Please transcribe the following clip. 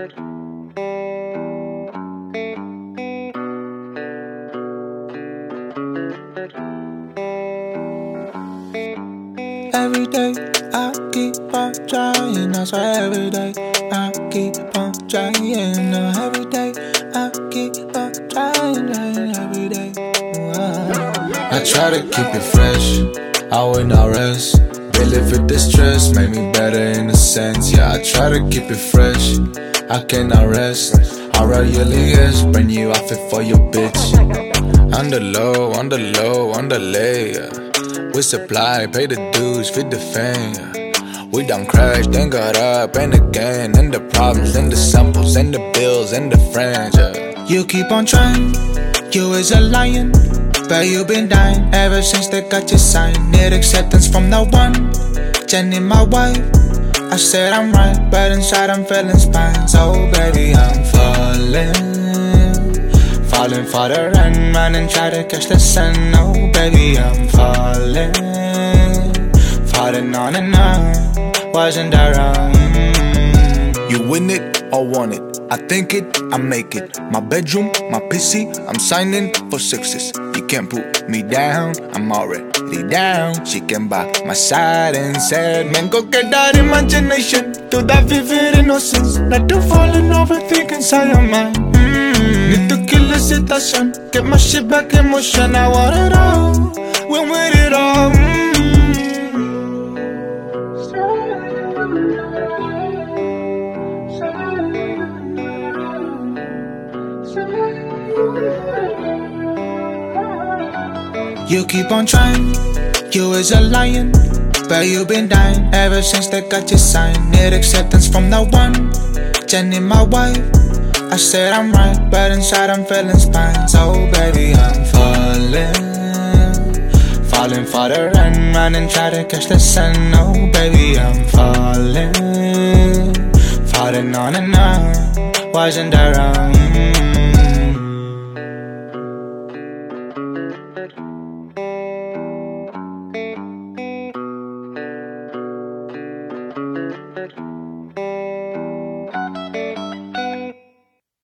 Every day I keep on trying, I swear every day I keep on trying. Every day I keep on trying, every day. I try to keep it fresh, I will not rest. Relive with the stress, make me better in a sense. Yeah, I try to keep it fresh, I cannot rest. I really is, bring you outfit for your bitch. On the low, on the low, on the lay, yeah. We supply, pay the dues, feed the fame, yeah. We done crashed, then got up, and again. And the problems, and the samples, and the bills, and the friends, yeah. You keep on trying, you is a lion, but you been dying ever since they got your sign. Need acceptance from no one, Jenny my wife. I said I'm right, but inside I'm feeling spine. So baby, I'm falling for the run and try to catch the sun. Oh baby, I'm falling on and on. Wasn't that wrong? You win it or want it, I think it, I make it. My bedroom, my PC, I'm signing for sixes. You can't put me down, I'm already down. She came by my side and said, man, go get that imagination, to that vivid innocence, not to fall in overthink inside your mind. Need to kill the situation, get my shit back in motion. I want it all, when with it all. You keep on trying, you is a lion, but you been dying ever since they got your sign. Need acceptance from no one, Jenny my wife. I said I'm right, but inside I'm feeling spine. So baby, I'm falling for the run and try to catch the sun. Oh baby, I'm falling on and on. Wasn't that wrong?